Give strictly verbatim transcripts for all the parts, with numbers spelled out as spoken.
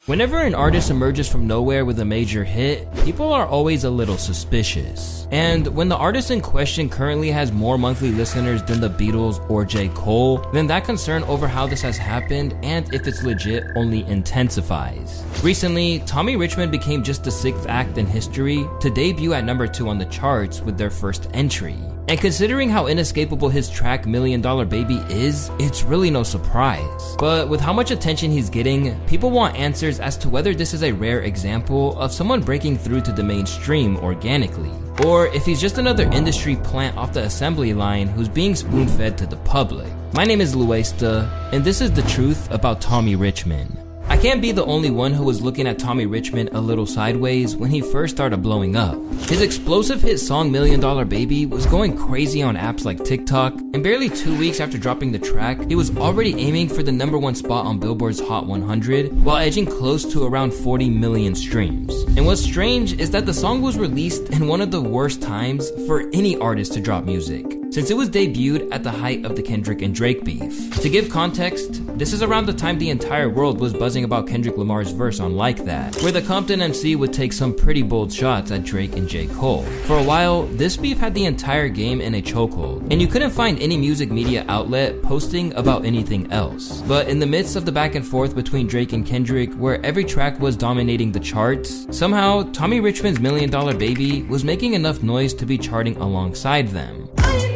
Whenever an artist emerges from nowhere with a major hit, people are always a little suspicious. And when the artist in question currently has more monthly listeners than the Beatles or J. Cole, then that concern over how this has happened and if it's legit only intensifies. Recently, Tommy Richmond became just the sixth act in history to debut at number two on the charts with their first entry. And considering how inescapable his track Million Dollar Baby is, it's really no surprise. But with how much attention he's getting, people want answers as to whether this is a rare example of someone breaking through to the mainstream organically, or if he's just another industry plant off the assembly line who's being spoon-fed to the public. My name is Luesta, and this is the truth about Tommy Richmond. I can't be the only one who was looking at Tommy Richmond a little sideways when he first started blowing up. His explosive hit song Million Dollar Baby was going crazy on apps like TikTok, and barely two weeks after dropping the track, he was already aiming for the number one spot on Billboard's Hot one hundred, while edging close to around forty million streams. And what's strange is that the song was released in one of the worst times for any artist to drop music, since it was debuted at the height of the Kendrick and Drake beef. To give context, this is around the time the entire world was buzzing about Kendrick Lamar's verse on Like That, where the Compton M C would take some pretty bold shots at Drake and J. Cole. For a while, this beef had the entire game in a chokehold, and you couldn't find any music media outlet posting about anything else. But in the midst of the back and forth between Drake and Kendrick, where every track was dominating the charts, somehow Tommy Richmond's Million Dollar Baby was making enough noise to be charting alongside them.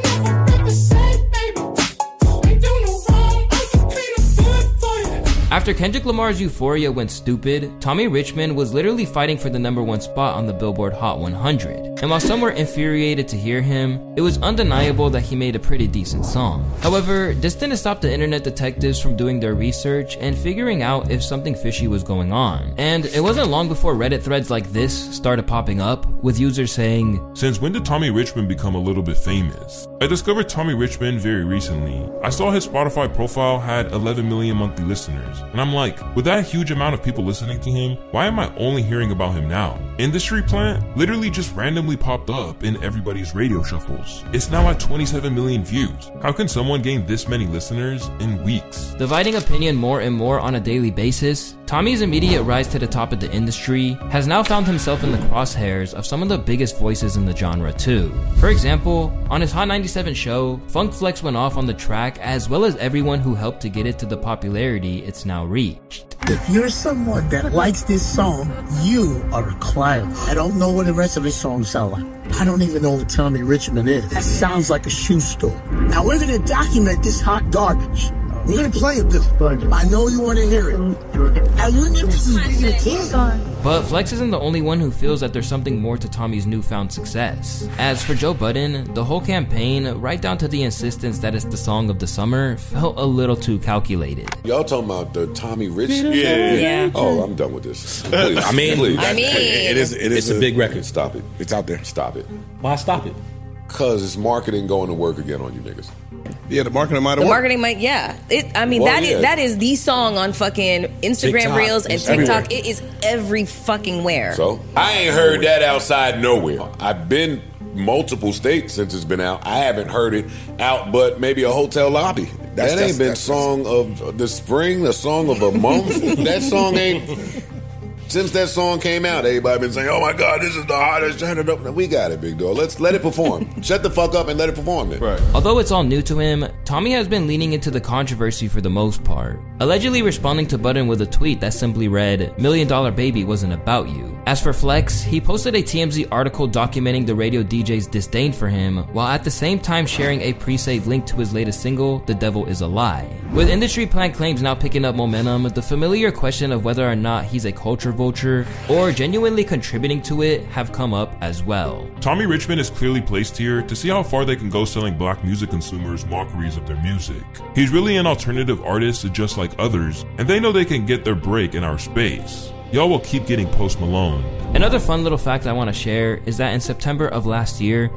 After Kendrick Lamar's Euphoria went stupid, Tommy Richmond was literally fighting for the number one spot on the Billboard Hot one hundred. And while some were infuriated to hear him, it was undeniable that he made a pretty decent song. However, this didn't stop the internet detectives from doing their research and figuring out if something fishy was going on. And it wasn't long before Reddit threads like this started popping up, with users saying, "Since when did Tommy Richmond become a little bit famous? I discovered Tommy Richmond very recently. I saw his Spotify profile had eleven million monthly listeners. And I'm like, with that huge amount of people listening to him, why am I only hearing about him now? Industry Plant literally just randomly popped up in everybody's radio shuffles. It's now at twenty-seven million views. How can someone gain this many listeners in weeks?" Dividing opinion more and more on a daily basis, Tommy's immediate rise to the top of the industry has now found himself in the crosshairs of some of the biggest voices in the genre too. For example, on his Hot ninety-seven show, Funk Flex went off on the track, as well as everyone who helped to get it to the popularity it's now reached. If you're someone that likes this song, you are a clown. I don't know what the rest of the song sound like. I don't even know what Tommy Richmond is. That sounds like a shoe store. Now we're gonna document this hot garbage. We're gonna play it, Bill. I know you wanna hear it. Now you know this is being a kid. But Flex isn't the only one who feels that there's something more to Tommy's newfound success. As for Joe Budden, the whole campaign, right down to the insistence that it's the song of the summer, felt a little too calculated. Y'all talking about the Tommy Richmond? Yeah. Yeah. Oh, I'm done with this. Please, I mean, please. I mean, it is. It is It's a big record. Stop it. It's out there. Stop it. Why stop it? Cause it's marketing going to work again on you niggas. Yeah, the marketing might have The worked. marketing might, yeah. It, I mean, Well, that is yeah. that is the song on fucking Instagram TikTok. Reels and It's TikTok. everywhere. It is every fucking where. So I ain't heard that outside nowhere. I've been multiple states since it's been out. I haven't heard it out, but maybe a hotel lobby. That's- that that's- ain't been that's- song of the spring, the song of a month. That song ain't. Since that song came out, everybody been saying, "Oh my God, this is the hottest." Turn it up. We got it, big dog. Let's let it perform. Shut the fuck up and let it perform then. Right. Although it's all new to him, Tommy has been leaning into the controversy for the most part, allegedly responding to Budden with a tweet that simply read, "Million Dollar Baby wasn't about you." As for Flex, he posted a T M Z article documenting the radio D J's disdain for him, while at the same time sharing a pre-saved link to his latest single, The Devil Is a Lie. With industry plant claims now picking up momentum, the familiar question of whether or not he's a culture vulture or genuinely contributing to it have come up as well. Tommy Richmond is clearly placed here to see how far they can go selling black music consumers mockeries of their music. He's really an alternative artist just like others, and they know they can get their break in our space. Y'all will keep getting Post Malone. Another fun little fact I want to share is that in September of last year,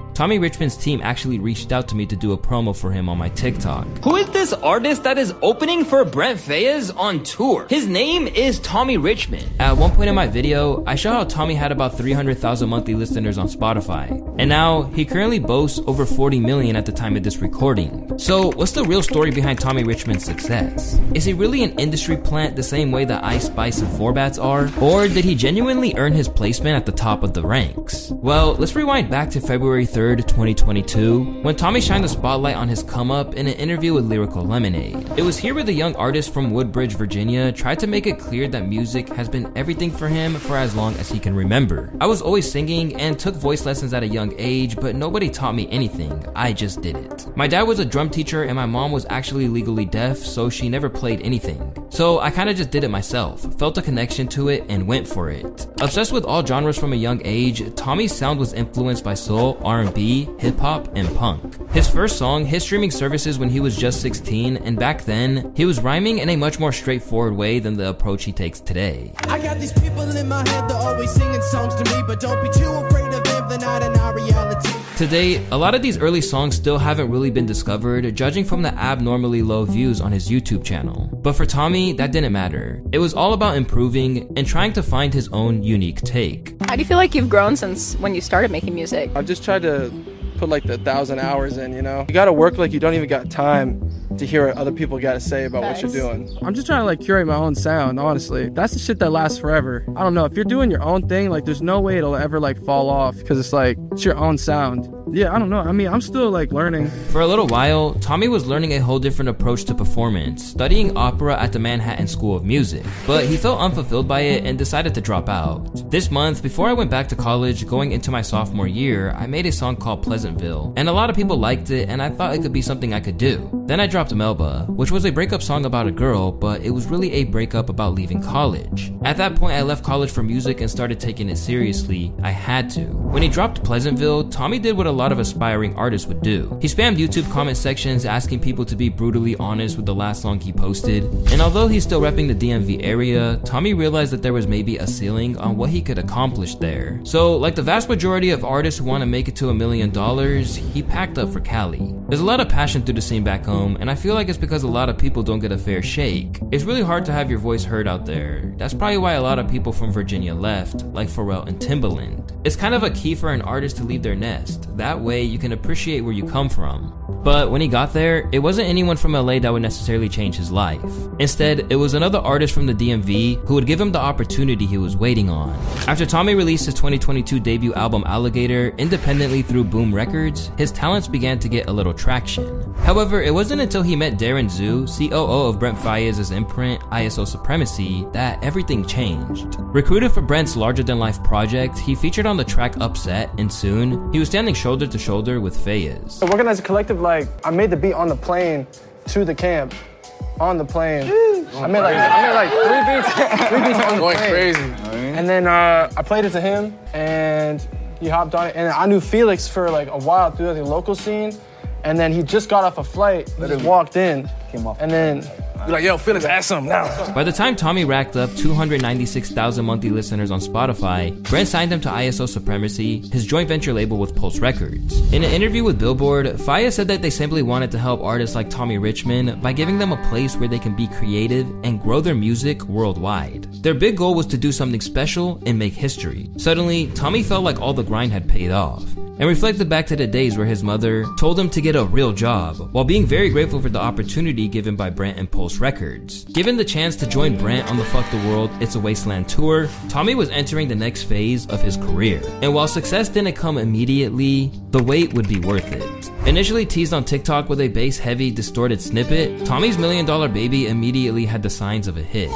Tommy Richman's team actually reached out to me to do a promo for him on my TikTok. Who is this artist that is opening for Brent Faiyaz on tour? His name is Tommy Richman. At one point in my video, I show how Tommy had about three hundred thousand monthly listeners on Spotify, and now he currently boasts over forty million at the time of this recording. So what's the real story behind Tommy Richman's success? Is he really an industry plant the same way that Ice Spice and Forbats are? Or did he genuinely earn his placement at the top of the ranks? Well, let's rewind back to February third, twenty twenty-two, when Tommy shined the spotlight on his come up in an interview with Lyrical Lemonade. It was here where the young artist from Woodbridge, Virginia tried to make it clear that music has been everything for him for as long as he can remember. I was always singing and took voice lessons at a young age, but nobody taught me anything. I just did it. My dad was a drum teacher and my mom was actually legally deaf, so she never played anything. So I kinda just did it myself, felt a connection to it, and went for it. Obsessed with all genres from a young age, Tommy's sound was influenced by soul, R and B, hip-hop, and punk. His first song hit streaming services when he was just sixteen, and back then, he was rhyming in a much more straightforward way than the approach he takes today. I got these people in my head, they're always singing songs to me, but don't be too afraid of them, they're not in our reality. Today, a lot of these early songs still haven't really been discovered, judging from the abnormally low views on his YouTube channel. But for Tommy, that didn't matter. It was all about improving and trying to find his own unique take. How do you feel like you've grown since when you started making music? I've just tried to put like the thousand hours in, you know? You gotta work like you don't even got time to hear what other people gotta say about nice. What you're doing. I'm just trying to like curate my own sound, honestly. That's the shit that lasts forever. I don't know, if you're doing your own thing, like there's no way it'll ever like fall off because it's like, it's your own sound. Yeah, I don't know. I mean, I'm still like learning. For a little while, Tommy was learning a whole different approach to performance, studying opera at the Manhattan School of Music. But he felt unfulfilled by it and decided to drop out. This month, before I went back to college, going into my sophomore year, I made a song called Pleasantville. And a lot of people liked it, and I thought it could be something I could do. Then I dropped Melba, which was a breakup song about a girl, but it was really a breakup about leaving college. At that point, I left college for music and started taking it seriously. I had to. When he dropped Pleasantville, Tommy did what a lot of aspiring artists would do. He spammed YouTube comment sections asking people to be brutally honest with the last song he posted. And although he's still repping the D M V area, Tommy realized that there was maybe a ceiling on what he could accomplish there. So, like the vast majority of artists who want to make it to a million dollars, he packed up for Cali. There's a lot of passion through the scene back home, and I feel like it's because a lot of people don't get a fair shake. It's really hard to have your voice heard out there. That's probably why a lot of people from Virginia left, like Pharrell and Timbaland. It's kind of a key for an artist to leave their nest. That way, you can appreciate where you come from. But when he got there, it wasn't anyone from L A that would necessarily change his life. Instead, it was another artist from the D M V who would give him the opportunity he was waiting on. After Tommy released his twenty twenty-two debut album Alligator independently through Boom Records, his talents began to get a little traction. However, it wasn't until he met Darren Zhu, C O O of Brent Faiyaz's imprint, I S O Supremacy, that everything changed. Recruited for Brent's larger-than-life project, he featured on the track Upset, and soon, he was standing shoulder to shoulder with Faiyaz. Working as a collective, like, I made the beat on the plane to the camp. On the plane. I made like I made like three beats, three beats on the Going plane. crazy. And then uh, I played it to him, and he hopped on it. And I knew Felix for like a while through the local scene. And then he just got off a flight, he just walked in, and then you're like, yo, Felix, ask something now. By the time Tommy racked up two hundred ninety-six thousand monthly listeners on Spotify, Brent signed him to I S O Supremacy, his joint venture label with Pulse Records. In an interview with Billboard, Faiyaz said that they simply wanted to help artists like Tommy Richman by giving them a place where they can be creative and grow their music worldwide. Their big goal was to do something special and make history. Suddenly, Tommy felt like all the grind had paid off, and reflected back to the days where his mother told him to get a real job, while being very grateful for the opportunity given by Brent and Pulse Records. Given the chance to join Brent on the Fuck the World, It's a Wasteland tour, Tommy was entering the next phase of his career. And while success didn't come immediately, the wait would be worth it. Initially teased on TikTok with a bass-heavy, distorted snippet, Tommy's Million Dollar Baby immediately had the signs of a hit.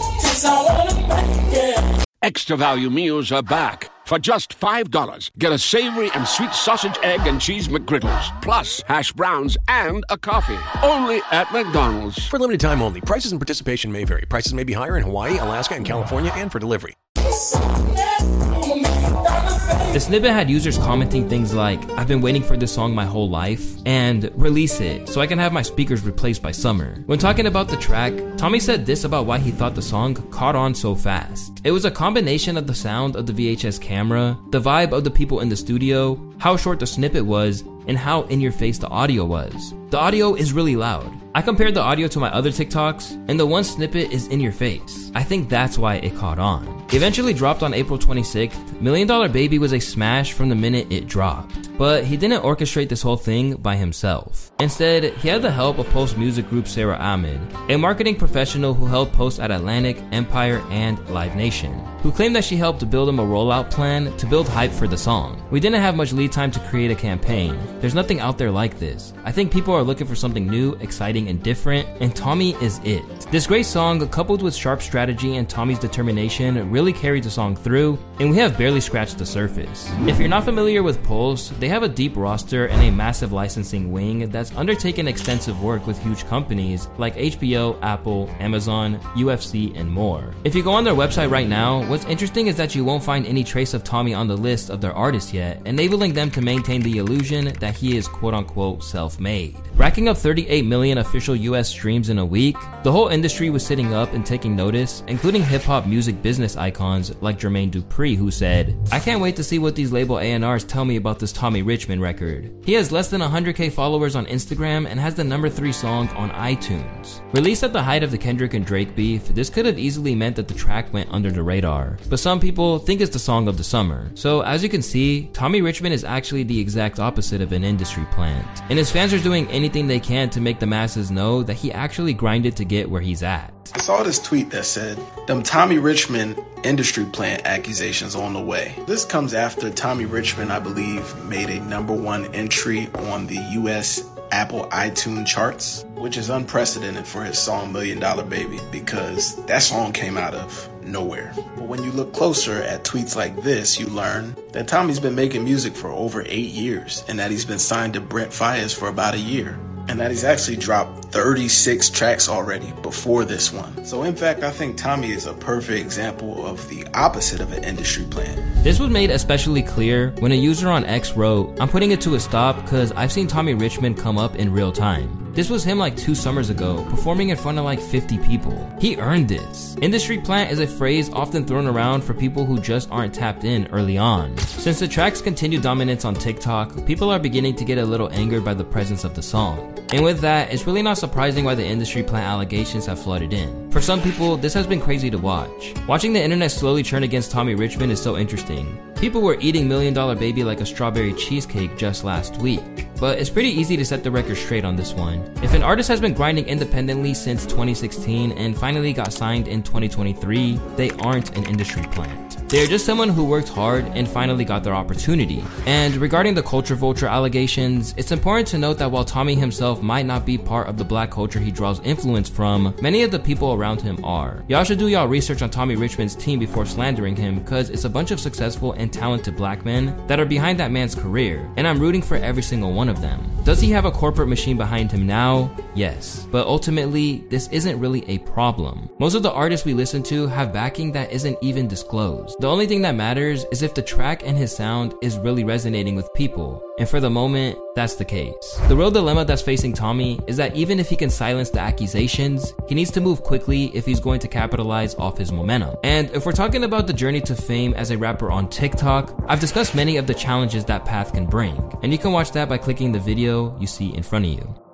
Extra value meals are back. For just five dollars, get a savory and sweet sausage, egg, and cheese McGriddles, plus hash browns and a coffee. Only at McDonald's. For limited time only. Prices and participation may vary. Prices may be higher in Hawaii, Alaska, and California, and for delivery. The snippet had users commenting things like, "I've been waiting for this song my whole life," and "Release it so I can have my speakers replaced by summer." When talking about the track, Tommy said this about why he thought the song caught on so fast. It was a combination of the sound of the V H S camera, the vibe of the people in the studio, how short the snippet was, and how in your face the audio was. The audio is really loud. I compared the audio to my other TikToks, and the one snippet is in your face. I think that's why it caught on. Eventually dropped on April twenty-sixth, Million Dollar Baby was a smash from the minute it dropped. But he didn't orchestrate this whole thing by himself. Instead, he had the help of Post music group Sarah Ahmed, a marketing professional who held Post at Atlantic, Empire, and Live Nation, who claimed that she helped build him a rollout plan to build hype for the song. "We didn't have much lead time to create a campaign. There's nothing out there like this. I think people are looking for something new, exciting, and different, and Tommy is it." This great song, coupled with sharp strategy and Tommy's determination, really carried the song through, and we have barely scratched the surface. If you're not familiar with Pulse, they have a deep roster and a massive licensing wing that's undertaken extensive work with huge companies like H B O, Apple, Amazon, U F C, and more. If you go on their website right now, what's interesting is that you won't find any trace of Tommy on the list of their artists yet, enabling them to maintain the illusion that he is quote-unquote self-made. Racking up thirty-eight million official U S streams in a week, the whole industry was sitting up and taking notice, including hip-hop music business icons like Jermaine Dupri, who said, "I can't wait to see what these label A and Rs tell me about this Tommy Richmond record. He has less than one hundred K followers on Instagram and has the number three song on iTunes." Released at the height of the Kendrick and Drake beef, this could have easily meant that the track went under the radar, but some people think it's the song of the summer. So as you can see, Tommy Richmond is actually the exact opposite of an industry plant, and his fans are doing anything they can to make the masses know that he actually grinded to get where he's at. I saw this tweet that said, "Them Tommy Richmond industry plant accusations on the way." This comes after Tommy Richmond, I believe, made a number one entry on the U S Apple iTunes charts, which is unprecedented for his song Million Dollar Baby, because that song came out of nowhere. But when you look closer at tweets like this, you learn that Tommy's been making music for over eight years and that he's been signed to Brent Faiyaz for about a year, and that he's actually dropped thirty-six tracks already before this one. So in fact, I think Tommy is a perfect example of the opposite of an industry plant. This was made especially clear when a user on X wrote, "I'm putting it to a stop because I've seen Tommy Richmond come up in real time. This was him like two summers ago, performing in front of like fifty people. He earned this." Industry plant is a phrase often thrown around for people who just aren't tapped in early on. Since the track's continued dominance on TikTok, people are beginning to get a little angered by the presence of the song. And with that, it's really not surprising why the industry plant allegations have flooded in. For some people, this has been crazy to watch. Watching the internet slowly turn against Tommy Richmond is so interesting. People were eating Million Dollar Baby like a strawberry cheesecake just last week. But it's pretty easy to set the record straight on this one. If an artist has been grinding independently since twenty sixteen and finally got signed in twenty twenty-three, they aren't an industry plant. They're just someone who worked hard and finally got their opportunity. And regarding the culture vulture allegations, it's important to note that while Tommy himself might not be part of the black culture he draws influence from, many of the people around him are. Y'all should do y'all research on Tommy Richmond's team before slandering him, cause it's a bunch of successful and talented black men that are behind that man's career, and I'm rooting for every single one of them. Does he have a corporate machine behind him now? Yes, but ultimately, this isn't really a problem. Most of the artists we listen to have backing that isn't even disclosed. The only thing that matters is if the track and his sound is really resonating with people, and for the moment, that's the case. The real dilemma that's facing Tommy is that even if he can silence the accusations, he needs to move quickly if he's going to capitalize off his momentum. And if we're talking about the journey to fame as a rapper on TikTok, I've discussed many of the challenges that path can bring, and you can watch that by clicking the video you see in front of you.